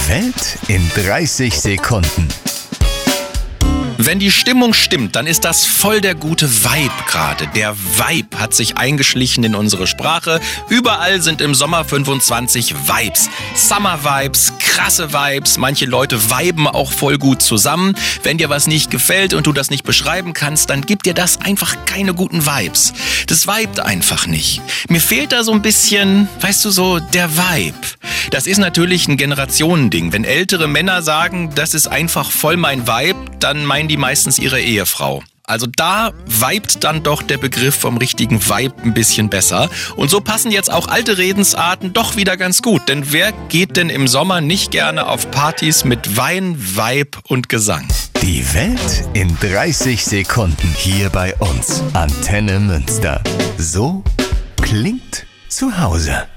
Die Welt in 30 Sekunden. Wenn die Stimmung stimmt, dann ist das voll der gute Vibe gerade. Der Vibe hat sich eingeschlichen in unsere Sprache. Überall sind im Sommer 25 Vibes. Summer Vibes, krasse Vibes. Manche Leute viben auch voll gut zusammen. Wenn dir was nicht gefällt und du das nicht beschreiben kannst, dann gibt dir das einfach keine guten Vibes. Das vibet einfach nicht. Mir fehlt da so ein bisschen, weißt du, so der Vibe. Das ist natürlich ein Generationending. Wenn ältere Männer sagen, das ist einfach voll mein Vibe, dann meinen die meistens ihre Ehefrau. Also da vibet dann doch der Begriff vom richtigen Vibe ein bisschen besser. Und so passen jetzt auch alte Redensarten doch wieder ganz gut. Denn wer geht denn im Sommer nicht gerne auf Partys mit Wein, Vibe und Gesang? Die Welt in 30 Sekunden hier bei uns. Antenne Münster. So klingt zu Hause.